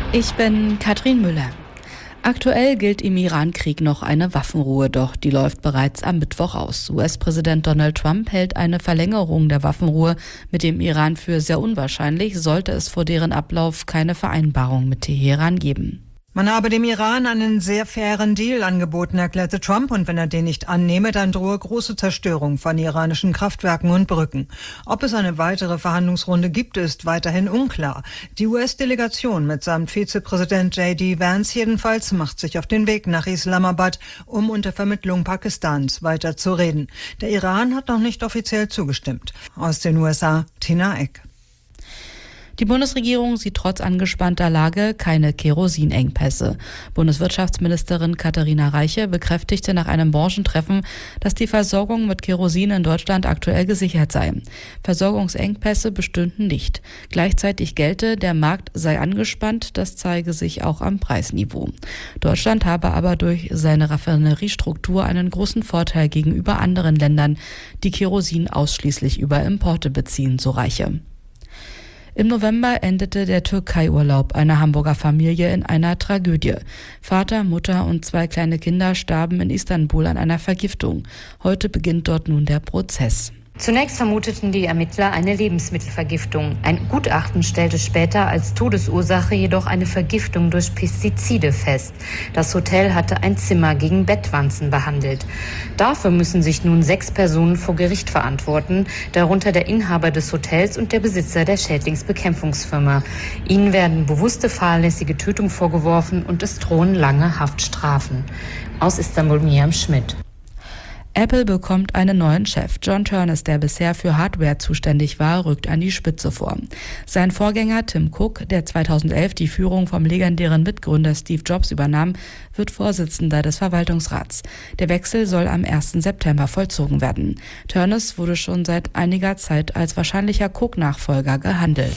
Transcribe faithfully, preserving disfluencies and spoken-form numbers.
Ich bin Katrin Müller. Aktuell gilt im Iran-Krieg noch eine Waffenruhe, doch die läuft bereits am Mittwoch aus. U S-Präsident Donald Trump hält eine Verlängerung der Waffenruhe mit dem Iran für sehr unwahrscheinlich, sollte es vor deren Ablauf keine Vereinbarung mit Teheran geben. Man habe dem Iran einen sehr fairen Deal angeboten, erklärte Trump, und wenn er den nicht annehme, dann drohe große Zerstörung von iranischen Kraftwerken und Brücken. Ob es eine weitere Verhandlungsrunde gibt, ist weiterhin unklar. Die U S-Delegation mitsamt Vizepräsident J D Vance jedenfalls macht sich auf den Weg nach Islamabad, um unter Vermittlung Pakistans weiter zu reden. Der Iran hat noch nicht offiziell zugestimmt. Aus den U S A, Tina Eck. Die Bundesregierung sieht trotz angespannter Lage keine Kerosinengpässe. Bundeswirtschaftsministerin Katharina Reiche bekräftigte nach einem Branchentreffen, dass die Versorgung mit Kerosin in Deutschland aktuell gesichert sei. Versorgungsengpässe bestünden nicht. Gleichzeitig gelte, der Markt sei angespannt, das zeige sich auch am Preisniveau. Deutschland habe aber durch seine Raffineriestruktur einen großen Vorteil gegenüber anderen Ländern, die Kerosin ausschließlich über Importe beziehen, so Reiche. Im November endete der Türkei-Urlaub einer Hamburger Familie in einer Tragödie. Vater, Mutter und zwei kleine Kinder starben in Istanbul an einer Vergiftung. Heute beginnt dort nun der Prozess. Zunächst vermuteten die Ermittler eine Lebensmittelvergiftung. Ein Gutachten stellte später als Todesursache jedoch eine Vergiftung durch Pestizide fest. Das Hotel hatte ein Zimmer gegen Bettwanzen behandelt. Dafür müssen sich nun sechs Personen vor Gericht verantworten, darunter der Inhaber des Hotels und der Besitzer der Schädlingsbekämpfungsfirma. Ihnen werden bewusste fahrlässige Tötung vorgeworfen und es drohen lange Haftstrafen. Aus Istanbul Miriam Schmidt. Apple bekommt einen neuen Chef. John Ternus, der bisher für Hardware zuständig war, rückt an die Spitze vor. Sein Vorgänger Tim Cook, der zweitausendelf die Führung vom legendären Mitgründer Steve Jobs übernahm, wird Vorsitzender des Verwaltungsrats. Der Wechsel soll am ersten September vollzogen werden. Ternus wurde schon seit einiger Zeit als wahrscheinlicher Cook-Nachfolger gehandelt.